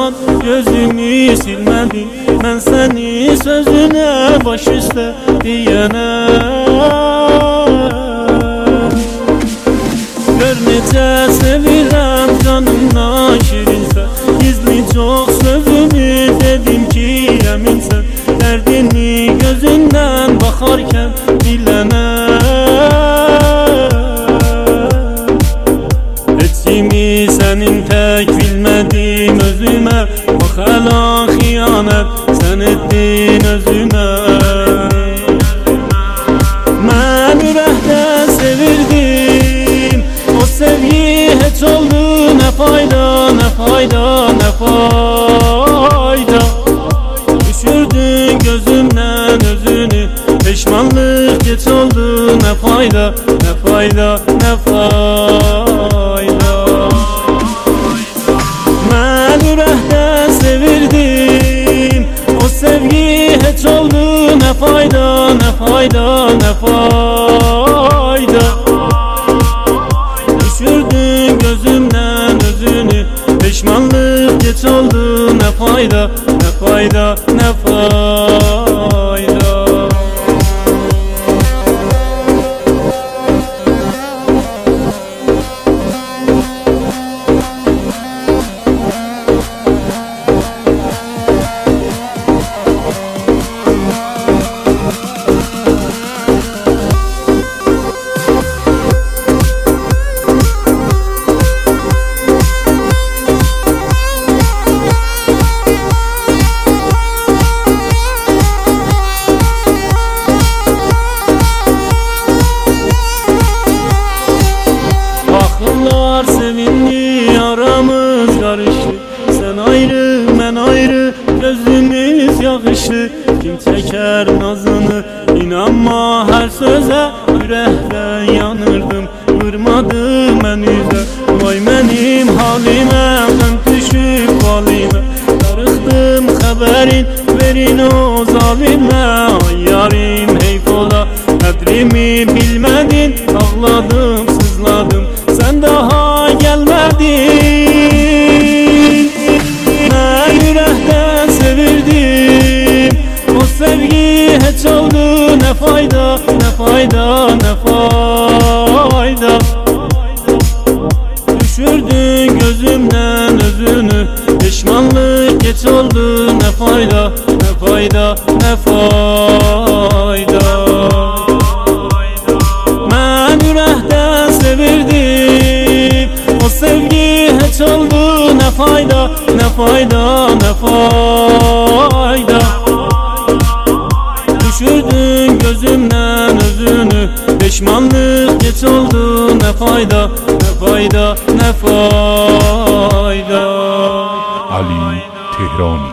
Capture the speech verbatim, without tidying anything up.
zaman gözümü silmedim. Ben seni sözüne baş üstte diyene. Gör necə sevirəm canımdan şirinsə, gizli çok sözümü dedim ki eminsən. Dərdini gözündən baxarkən bilənə. Etdimi sənin tək bilmədim özümə. Bax hələ xiyanət sən etdin özümə. Mən ürəkdən sevirdim, o sevgi heç oldu nə fayda, nə fayda, nə fayda. Düşürdün gözümdən özünü, peşmanlıq geç oldu nə fayda, nə fayda, nə fayda. Mən ürəkdən sevirdim, o sevgi heç oldu nə fayda, nə fayda, nə fayda. Düşürdün gözümdən özünü, peşmanlıq geç oldu nə fayda, nə fayda, nə fayda. Sevindi aramız karıştı. Sen ayrı ben ayrı, gözümüz yakıştı. Kim çeker nazını, inanma her söze. Yürekten yanırdım, vurmadım ben yüze. Vay benim halime, ben düşüp halime. Darıktım haberin, verin o zalime. Ay yarim heyf ola, kadrimi bilmedin. Ağladım sızladım, sen daha gelmedin. Ben yürekten sevirdim, o sevgi hiç oldu ne fayda, ne fayda, ne fayda. Düşürdün gözümden özünü, pişmanlık geç oldu ne fayda, ne fayda, ne fayda. Ben yürekten sevirdim, o sevgi hiç oldu ne fayda, ne fayda, ne fayda. Düşürdün gözümden özünü, pişmanlık geç oldu ne fayda, ne fayda, ne fayda. Ali Tehrani.